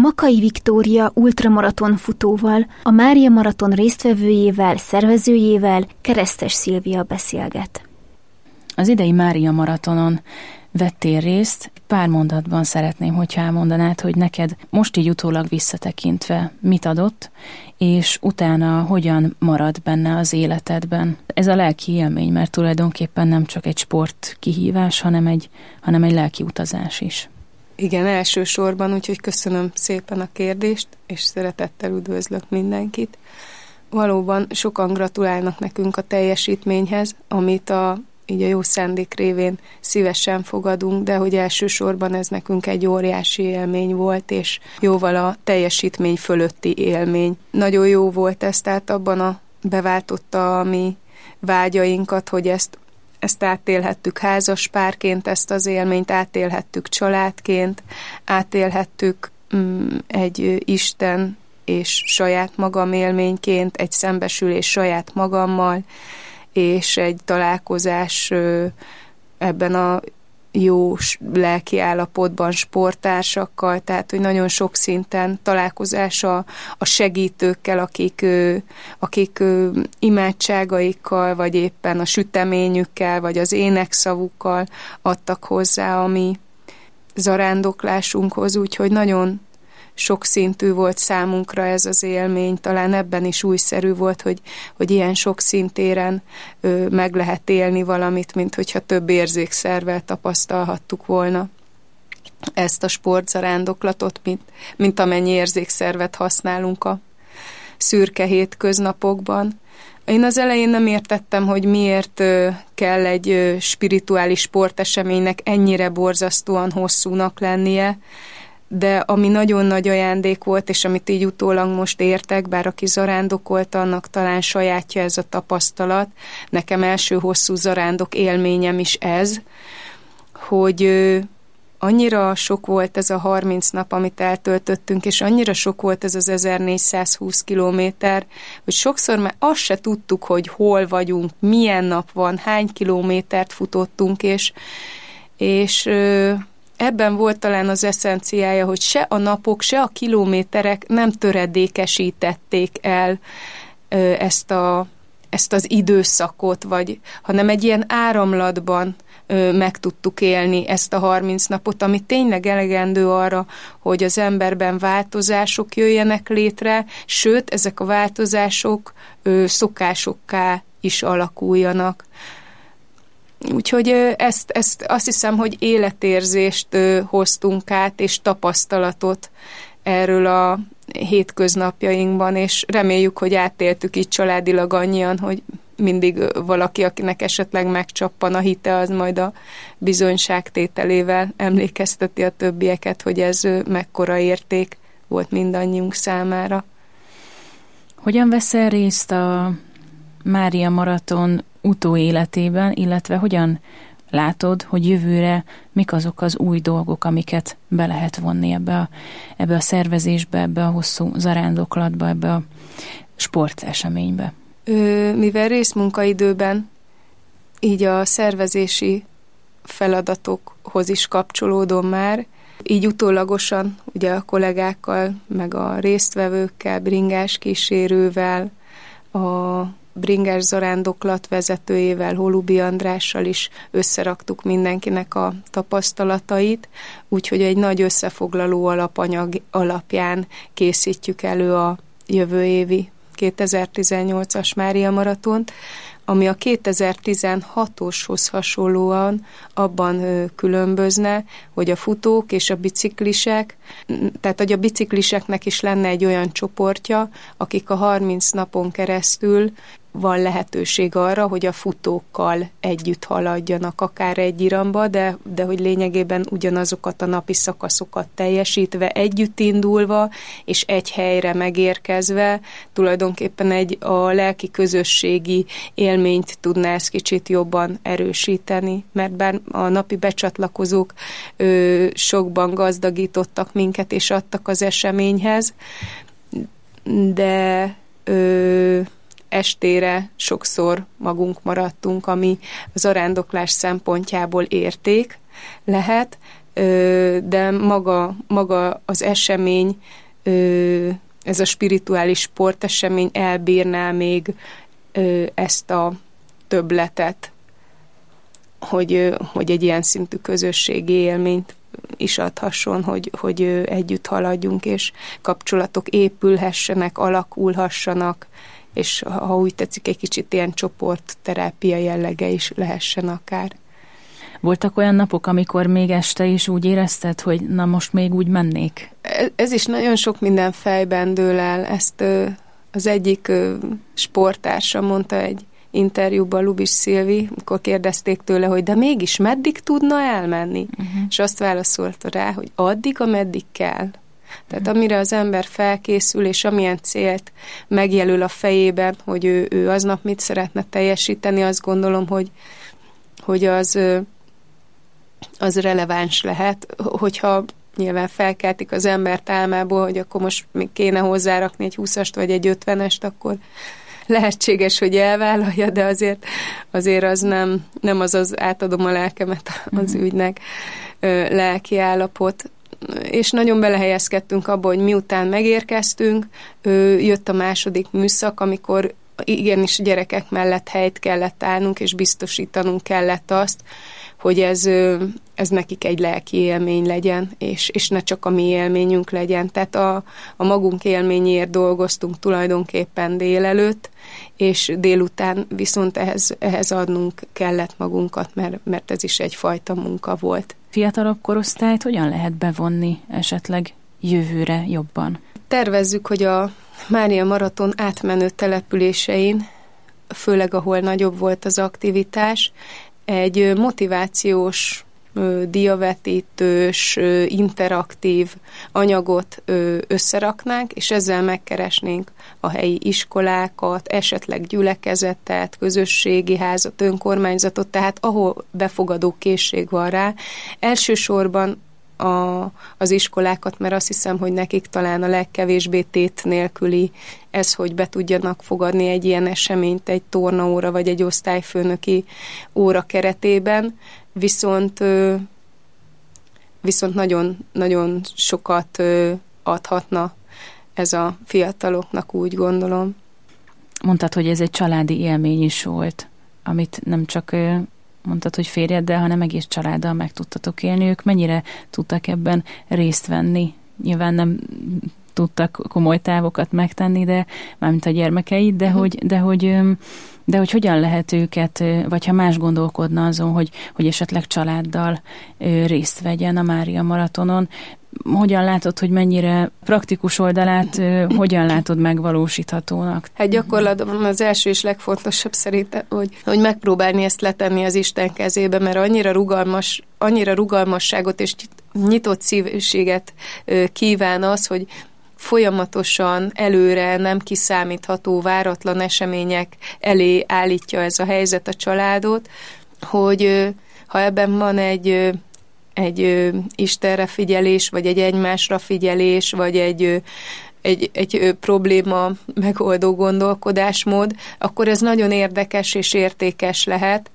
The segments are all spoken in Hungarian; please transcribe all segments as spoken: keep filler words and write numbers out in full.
Makay Viktória ultramaraton futóval, a Mária Maraton résztvevőjével, szervezőjével, Keresztes Szilvia beszélget. Az idei Mária Maratonon vettél részt. Pár mondatban szeretném, hogyha elmondanád, hogy neked most így utólag visszatekintve mit adott, és utána hogyan marad benne az életedben. Ez a lelki élmény, mert tulajdonképpen nem csak egy sport kihívás, hanem egy, hanem egy lelki utazás is. Igen, elsősorban, úgyhogy köszönöm szépen a kérdést, és szeretettel üdvözlök mindenkit. Valóban sokan gratulálnak nekünk a teljesítményhez, amit a így a jó szándék révén szívesen fogadunk, de hogy elsősorban ez nekünk egy óriási élmény volt, és jóval a teljesítmény fölötti élmény. Nagyon jó volt ez, tehát abban a beváltotta a mi vágyainkat, hogy ezt, ezt átélhettük házaspárként, ezt az élményt átélhettük családként, átélhettük mm, egy Isten és saját magam élményként, egy szembesülés saját magammal, és egy találkozás ebben a jó lelki állapotban sporttársakkal, tehát hogy nagyon sok szinten találkozás a, a segítőkkel, akik, akik imádságaikkal, vagy éppen a süteményükkel, vagy az énekszavukkal adtak hozzá a mi zarándoklásunkhoz, úgyhogy nagyon sokszintű volt számunkra ez az élmény, talán ebben is újszerű volt, hogy, hogy ilyen sok szintéren ö, meg lehet élni valamit, mint hogyha több érzékszervel tapasztalhattuk volna ezt a sportzarándoklatot, mint, mint amennyi érzékszervet használunk a szürke hétköznapokban. Én az elején nem értettem, hogy miért ö, kell egy ö, spirituális sporteseménynek ennyire borzasztóan hosszúnak lennie, de ami nagyon nagy ajándék volt, és amit így utólag most értek, bár aki zarándokolt, annak talán sajátja ez a tapasztalat, nekem első hosszú zarándok élményem is ez, hogy ö, annyira sok volt ez a harminc nap, amit eltöltöttünk, és annyira sok volt ez az ezernégyszázhúsz kilométer, hogy sokszor már azt se tudtuk, hogy hol vagyunk, milyen nap van, hány kilométert futottunk, és, és ö, ebben volt talán az eszenciája, hogy se a napok, se a kilométerek nem töredékesítették el ö, ezt, a, ezt az időszakot, vagy, hanem egy ilyen áramlatban ö, meg tudtuk élni ezt a harminc napot, ami tényleg elegendő arra, hogy az emberben változások jöjjenek létre, sőt, ezek a változások ö, szokásokká is alakuljanak. Úgyhogy ezt, ezt azt hiszem, hogy életérzést hoztunk át, és tapasztalatot erről a hétköznapjainkban, és reméljük, hogy átéltük így családilag annyian, hogy mindig valaki, akinek esetleg megcsappan a hite, az majd a bizonyságtételével emlékezteti a többieket, hogy ez mekkora érték volt mindannyiunk számára. Hogyan veszel részt a Mária Maraton utóéletében, illetve hogyan látod, hogy jövőre mik azok az új dolgok, amiket be lehet vonni ebbe a, ebbe a szervezésbe, ebbe a hosszú zarándoklatba, ebbe a sporteseménybe? Ö, mivel részmunkaidőben így a szervezési feladatokhoz is kapcsolódom már, így utólagosan ugye a kollégákkal, meg a résztvevőkkel, bringás kísérővel, a bringás zarándoklat vezetőjével, Holubi Andrással is összeraktuk mindenkinek a tapasztalatait, úgyhogy egy nagy összefoglaló alapanyag alapján készítjük elő a jövő évi kétezer-tizennyolcas Mária Maratont, ami a kétezer-tizenhatoshoz hasonlóan abban különbözne, hogy a futók és a biciklisek, tehát hogy a bicikliseknek is lenne egy olyan csoportja, akik a harminc napon keresztül van lehetőség arra, hogy a futókkal együtt haladjanak, akár egy iramba, de, de hogy lényegében ugyanazokat a napi szakaszokat teljesítve, együtt indulva, és egy helyre megérkezve, tulajdonképpen egy a lelki közösségi élményt tudná ezt kicsit jobban erősíteni, mert bár a napi becsatlakozók ö, sokban gazdagítottak minket, és adtak az eseményhez, de ö, estére sokszor magunk maradtunk, ami az zarándoklás szempontjából érték lehet, de maga, maga az esemény, ez a spirituális sportesemény elbírná még ezt a többletet, hogy, hogy egy ilyen szintű közösségi élményt is adhasson, hogy, hogy együtt haladjunk, és kapcsolatok épülhessenek, alakulhassanak, és ha úgy tetszik, egy kicsit ilyen csoportterápia jellege is lehessen akár. Voltak olyan napok, amikor még este is úgy érezted, hogy na most még úgy mennék? Ez is nagyon sok minden fejben dől el. Ezt az egyik sporttársa mondta egy interjúban, Lubis Szilvi, amikor kérdezték tőle, hogy de mégis meddig tudna elmenni? Uh-huh. És azt válaszolta rá, hogy addig, ameddig kell. Tehát amire az ember felkészül, és amilyen célt megjelöl a fejében, hogy ő, ő aznap mit szeretne teljesíteni, azt gondolom, hogy, hogy az, az releváns lehet, hogyha nyilván felkeltik az embert álmából, hogy akkor most még kéne hozzárakni egy húszast vagy egy ötvenest, akkor lehetséges, hogy elvállalja, de azért, azért az nem, nem az az átadom a lelkemet az ügynek lelki állapot. És nagyon belehelyezkedtünk abba, hogy miután megérkeztünk, jött a második műszak, amikor igenis gyerekek mellett helyt kellett állnunk, és biztosítanunk kellett azt, hogy ez, ez nekik egy lelki élmény legyen, és, és ne csak a mi élményünk legyen. Tehát a, a magunk élményéért dolgoztunk tulajdonképpen délelőtt, és délután viszont ehhez, ehhez adnunk kellett magunkat, mert, mert ez is egyfajta munka volt. Fiatalabb korosztályt hogyan lehet bevonni esetleg jövőre jobban? Tervezzük, hogy a Mária Maraton átmenő településein, főleg ahol nagyobb volt az aktivitás, egy motivációs, diavetítős, interaktív anyagot összeraknánk, és ezzel megkeresnénk a helyi iskolákat, esetleg gyülekezetet, közösségi házat, önkormányzatot, tehát ahol befogadó készség van rá. Elsősorban a, az iskolákat, mert azt hiszem, hogy nekik talán a legkevésbé tét nélküli ez, hogy be tudjanak fogadni egy ilyen eseményt, egy tornaóra vagy egy osztályfőnöki óra keretében, viszont, viszont nagyon, nagyon sokat adhatna ez a fiataloknak, úgy gondolom. Mondtad, hogy ez egy családi élmény is volt, amit nem csak mondtad, hogy férjeddel, hanem egész családdal meg tudtatok élni. Ők mennyire tudtak ebben részt venni? Nyilván nem tudtak komoly távokat megtenni, de mármint a gyermekeid, de, uh-huh. hogy, de, hogy, de hogy hogyan lehet őket, vagy ha más gondolkodna azon, hogy, hogy esetleg családdal részt vegyen a Mária Maratonon, hogyan látod, hogy mennyire praktikus oldalát, hogyan látod megvalósíthatónak? Hát gyakorlatban az első és legfontosabb szerintem, hogy, hogy megpróbálni ezt letenni az Isten kezébe, mert annyira rugalmas, annyira rugalmasságot és nyitott szívséget kíván az, hogy folyamatosan előre nem kiszámítható, váratlan események elé állítja ez a helyzet a családot, hogy ha ebben van egy egy ö, Istenre figyelés, vagy egy egymásra figyelés, vagy egy, ö, egy, egy ö, probléma megoldó gondolkodásmód, akkor ez nagyon érdekes és értékes lehet,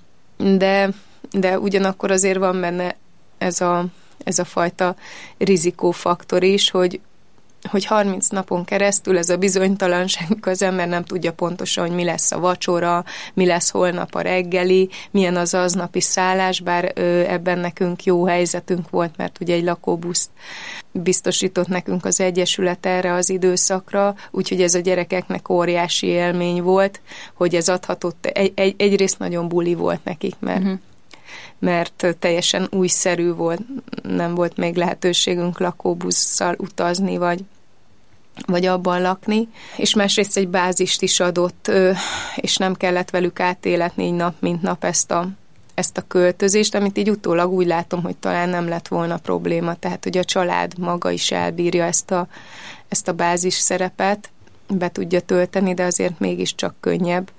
de, de ugyanakkor azért van benne ez a, ez a fajta rizikófaktor is, hogy hogy harminc napon keresztül ez a bizonytalanság, az ember nem tudja pontosan, hogy mi lesz a vacsora, mi lesz holnap a reggeli, milyen az aznapi szállás, bár ö, ebben nekünk jó helyzetünk volt, mert ugye egy lakóbuszt biztosított nekünk az Egyesület erre az időszakra, úgyhogy ez a gyerekeknek óriási élmény volt, hogy ez adhatott, egy, egy, egyrészt nagyon buli volt nekik, mert uh-huh. mert teljesen újszerű volt, nem volt még lehetőségünk lakóbusszal utazni, vagy, vagy abban lakni, és másrészt egy bázist is adott, és nem kellett velük átéletni így nap, mint nap ezt a, ezt a költözést, amit így utólag úgy látom, hogy talán nem lett volna probléma, tehát hogy a család maga is elbírja ezt a, ezt a bázis szerepet, be tudja tölteni, de azért mégiscsak könnyebb.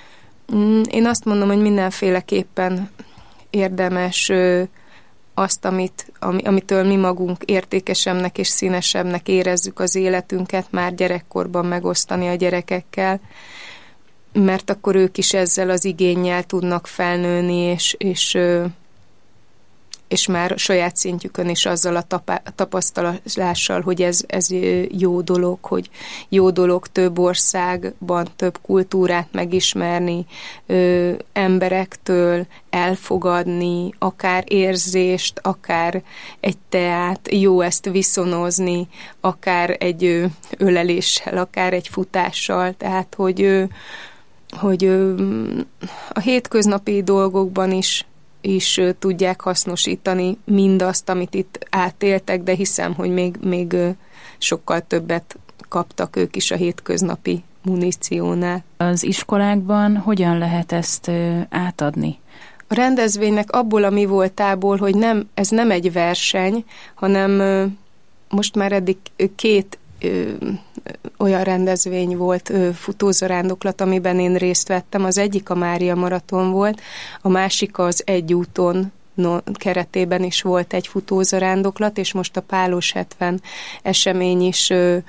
Én azt mondom, hogy mindenféleképpen érdemes ö, azt, amit, ami, amitől mi magunk értékesebbnek és színesebbnek érezzük az életünket, már gyerekkorban megosztani a gyerekekkel, mert akkor ők is ezzel az igénnyel tudnak felnőni, és, és, ö, és már saját szintjükön is azzal a tapá- tapasztalással, hogy ez, ez jó dolog, hogy jó dolog több országban, több kultúrát megismerni, ö, emberektől elfogadni, akár érzést, akár egy teát, jó ezt viszonozni, akár egy ö, öleléssel, akár egy futással, tehát hogy, ö, hogy ö, a hétköznapi dolgokban is is tudják hasznosítani mindazt, amit itt átéltek, de hiszem, hogy még, még sokkal többet kaptak ők is a hétköznapi muníciónál. Az iskolákban hogyan lehet ezt átadni? A rendezvénynek abból a mi voltából, hogy nem, ez nem egy verseny, hanem most már eddig két olyan rendezvény volt, futózarándoklat, amiben én részt vettem. Az egyik a Mária maraton volt, a másik az Egy úton no, keretében is volt egy futózarándoklat, és most a Pálos hetven esemény is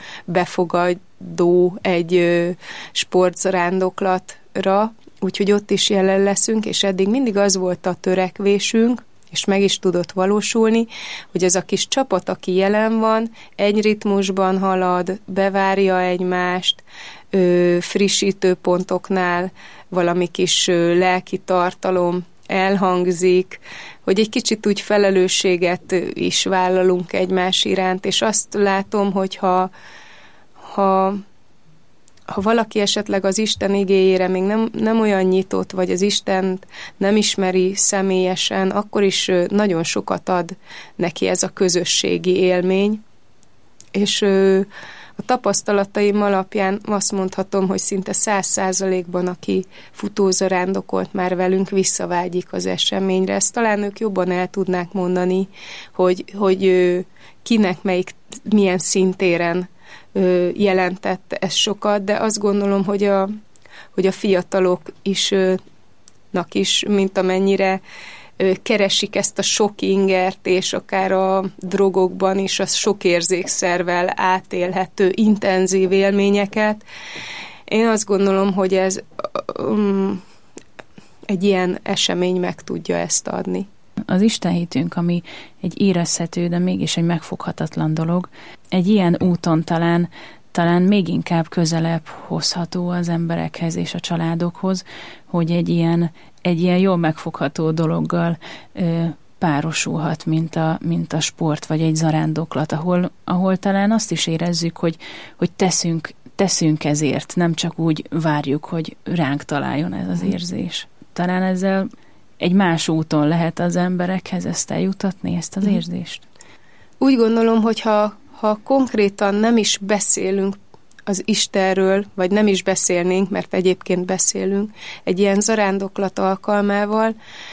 befogadó egy sportzarándoklatra, úgyhogy ott is jelen leszünk, és eddig mindig az volt a törekvésünk, és meg is tudott valósulni, hogy ez a kis csapat, aki jelen van, egy ritmusban halad, bevárja egymást, ö, frissítőpontoknál valami kis ö, lelki tartalom elhangzik, hogy egy kicsit úgy felelősséget is vállalunk egymás iránt, és azt látom, hogy ha, ha ha valaki esetleg az Isten igéjére még nem, nem olyan nyitott, vagy az Istent nem ismeri személyesen, akkor is nagyon sokat ad neki ez a közösségi élmény. És a tapasztalataim alapján azt mondhatom, hogy szinte száz százalékban, aki futózarándokolt már velünk, visszavágyik az eseményre. Ezt talán ők jobban el tudnák mondani, hogy, hogy kinek melyik, milyen szintéren jelentett ez sokat, de azt gondolom, hogy a, hogy a fiatalok is, nak is, mint amennyire keresik ezt a sok ingert, és akár a drogokban is a sok érzékszervel átélhető intenzív élményeket. Én azt gondolom, hogy ez um, egy ilyen esemény meg tudja ezt adni. Az istenhitünk, ami egy érezhető, de mégis egy megfoghatatlan dolog, egy ilyen úton talán, talán még inkább közelebb hozható az emberekhez és a családokhoz, hogy egy ilyen, egy ilyen jól megfogható dologgal ö, párosulhat, mint a, mint a sport, vagy egy zarándoklat, ahol, ahol talán azt is érezzük, hogy, hogy teszünk, teszünk ezért, nem csak úgy várjuk, hogy ránk találjon ez az érzés. Talán ezzel egy más úton lehet az emberekhez ezt eljutatni, ezt az érzést? Úgy gondolom, hogy ha, ha konkrétan nem is beszélünk az Istenről, vagy nem is beszélnénk, mert egyébként beszélünk, egy ilyen zarándoklat alkalmával,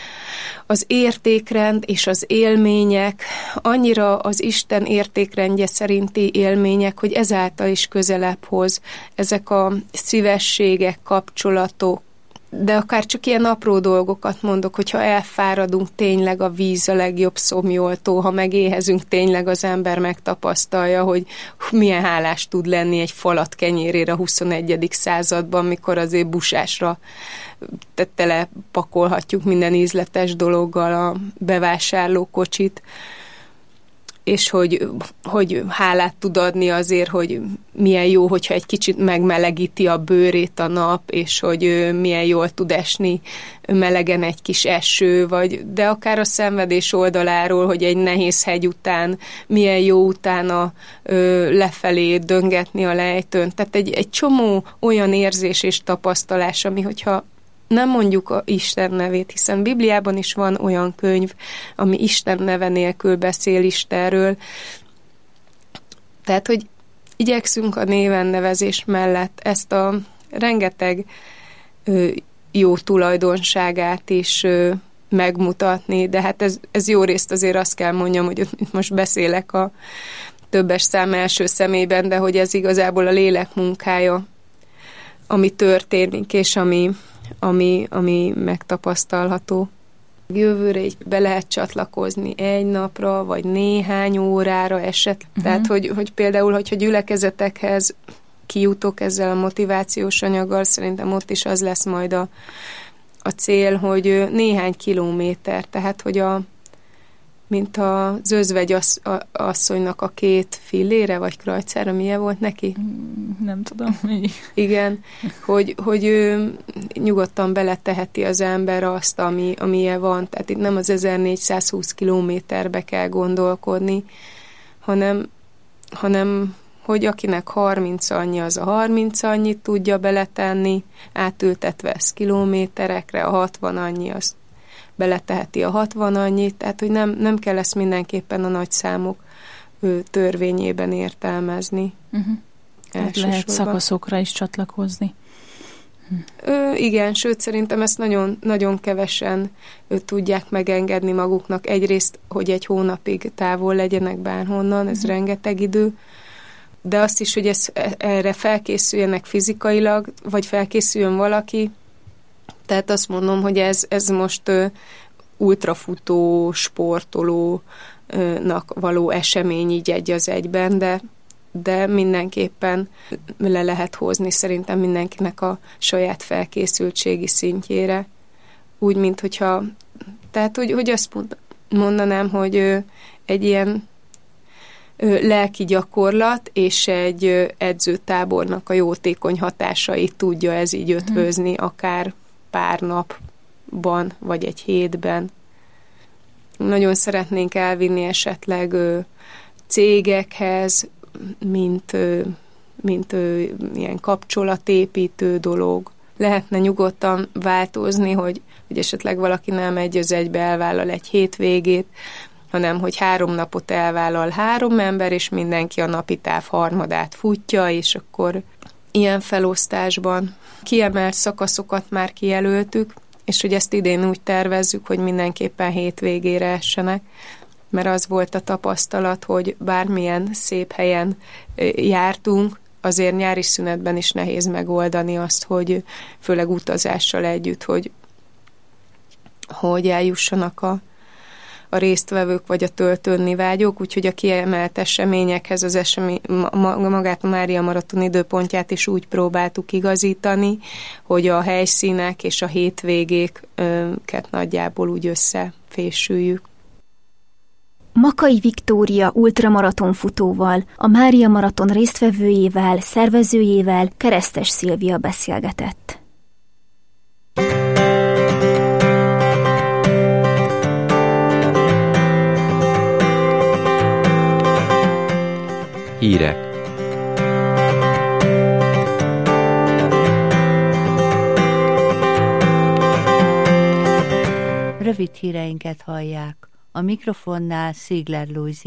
az értékrend és az élmények, annyira az Isten értékrendje szerinti élmények, hogy ezáltal is közelebb hoz ezek a szívességek, kapcsolatok, de akár csak ilyen apró dolgokat mondok, hogyha elfáradunk, tényleg a víz a legjobb szomjoltó, ha megéhezünk, tényleg az ember megtapasztalja, hogy milyen hálás tud lenni egy falat kenyérére a huszonegyedik században, mikor azért busásra telepakolhatjuk minden ízletes dologgal a bevásárlókocsit, és hogy, hogy hálát tud adni azért, hogy milyen jó, hogyha egy kicsit megmelegíti a bőrét a nap, és hogy milyen jól tud esni melegen egy kis eső, vagy, de akár a szenvedés oldaláról, hogy egy nehéz hegy után milyen jó utána ö, lefelé döngetni a lejtőn. Tehát egy, egy csomó olyan érzés és tapasztalás, ami hogyha nem mondjuk a Isten nevét, hiszen Bibliában is van olyan könyv, ami Isten neve nélkül beszél Istenről. Tehát, hogy igyekszünk a néven nevezés mellett ezt a rengeteg ö, jó tulajdonságát is ö, megmutatni, de hát ez, ez jó részt azért azt kell mondjam, hogy most beszélek a többes szám első szemében, de hogy ez igazából a lélek munkája, ami történik, és ami Ami, ami megtapasztalható. Jövőre így be lehet csatlakozni egy napra, vagy néhány órára esetleg. Uh-huh. Tehát, hogy, hogy például, hogyha gyülekezetekhez kijutok ezzel a motivációs anyaggal, szerintem ott is az lesz majd a, a cél, hogy néhány kilométer, tehát, hogy a mint az özvegy asszonynak a két fillére, vagy krajcára, milyen volt neki? Nem tudom. Igen, hogy, hogy ő nyugodtan beleteheti az ember azt, ami, amilyen van. Tehát itt nem az ezernégyszázhúsz kilométerbe kell gondolkodni, hanem, hanem hogy akinek harminc annyi, az a harminc annyit tudja beletenni, átültetve ezt kilométerekre, a hatvan annyi, azt beleteheti a hatvan annyit, tehát hogy nem, nem kell ezt mindenképpen a nagy számok ő, törvényében értelmezni. Uh-huh. Tehát lehet szakaszokra is csatlakozni. Ö, igen, sőt szerintem ezt nagyon, nagyon kevesen ő, tudják megengedni maguknak. Egyrészt, hogy egy hónapig távol legyenek bárhonnan, ez uh-huh. rengeteg idő, de azt is, hogy ez, erre felkészüljenek fizikailag, vagy felkészüljön valaki. Tehát azt mondom, hogy ez, ez most ö, ultrafutó, sportolónak való esemény így egy az egyben, de, de mindenképpen le lehet hozni szerintem mindenkinek a saját felkészültségi szintjére. Úgy, mint hogyha, tehát hogy, hogy azt mondanám, hogy ö, egy ilyen ö, lelki gyakorlat és egy ö, edzőtábornak a jótékony hatásait tudja ez így ötvözni, akár pár napban, vagy egy hétben. Nagyon szeretnénk elvinni esetleg ö, cégekhez, mint, ö, mint ö, ilyen kapcsolatépítő dolog. Lehetne nyugodtan változni, hogy, hogy esetleg valaki nem egy az egybe elvállal egy hétvégét, hanem hogy három napot elvállal három ember, és mindenki a napi táv harmadát futja, és akkor ilyen felosztásban kiemelt szakaszokat már kijelöltük, és hogy ezt idén úgy tervezzük, hogy mindenképpen hétvégére essenek, mert az volt a tapasztalat, hogy bármilyen szép helyen jártunk, azért nyári szünetben is nehéz megoldani azt, hogy főleg utazással együtt, hogy, hogy eljussanak a a résztvevők vagy a töltődni vágyók, úgyhogy a kiemelt eseményekhez az esemény, magát a Mária Maraton időpontját is úgy próbáltuk igazítani, hogy a helyszínek és a hétvégéket nagyjából úgy összefésüljük. Makai Viktória ultramaraton futóval, a Mária Maraton résztvevőjével, szervezőjével, Keresztes Szilvia beszélgetett. Hírek. Rövid híreinket hallják. A mikrofonnál Szigler Lujzi.